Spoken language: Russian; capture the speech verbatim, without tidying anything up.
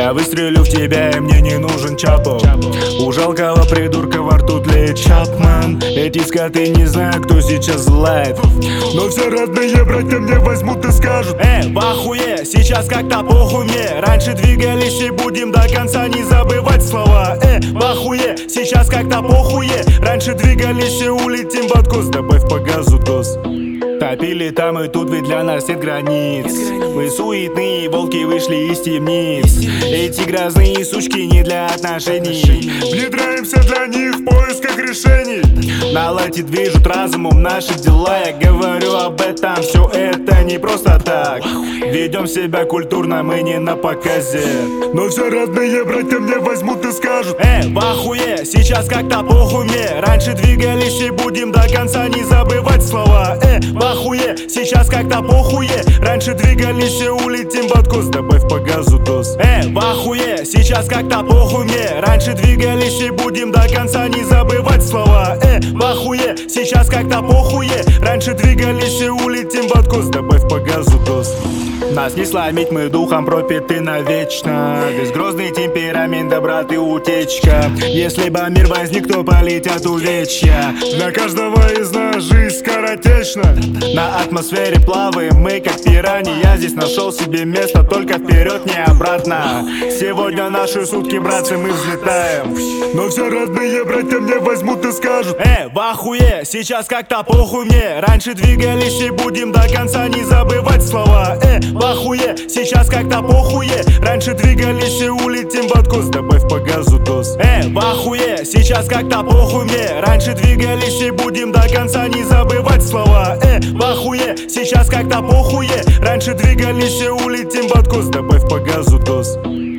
Я выстрелю в тебя, и мне не нужен Чапо. У жалкого придурка во рту тлеет Чапман. Эти скоты не знают, кто сейчас лайв, но все родные братья мне возьмут и скажут: Э, в ахуе, сейчас как-то похуй мне. Раньше двигались и будем до конца не забывать слова. Э, в ахуе, сейчас как-то похуе. Раньше двигались и улетим в откос. Добавь по газу дос. Топили там и тут, ведь для нас нет границ. Мы суетные волки вышли из темниц. Эти грязные сучки не для отношений. Внедряемся для них в поисках решений. Наладит, движут разумом наши дела. Я говорю об этом, все это не просто так. Ведем себя культурно, мы не на показе. Но все родные братья мне возьмут и скажут: Э, в ахуе, сейчас как-то похуй мне. Раньше двигались и будем до конца не забывать слова. Э, в ахуе, сейчас как-то похуе. Раньше двигались и улетим в откос. Добавь по газу дос. Э, в ахуе, сейчас как-то похуй мне. Раньше двигались и будем до конца не забывать слова. Э, в ахуе, сейчас как-то похуе. Раньше двигались и улетим в откос. Добавь по газу дос. Нас не сломить, мы духом пропиты навечно. Безгрозный темперамент, доброты утечка. Если бы мир возник, то полетят увечья. Для каждого из нас жизнь скоротечна. На атмосфере плаваем мы, как пираньи. Я здесь нашел себе место, только вперед, не обратно. Сегодня наши сутки, братцы, мы взлетаем. Но все родные братья мне возьмут и скажут: Э, в ахуе, сейчас как-то похуй мне. Раньше двигались и будем до конца не забывать слова. Э, в ахуе, сейчас как-то похуе. Раньше двигались и улетим в откос. Добавь по газу дос. Э, в ахуе, сейчас как-то похуй мне. Раньше двигались и будем до конца не забывать слова. Э, в ахуе, сейчас как-то похуе. Раньше двигались и улетим в откос. Добавь по газу дос.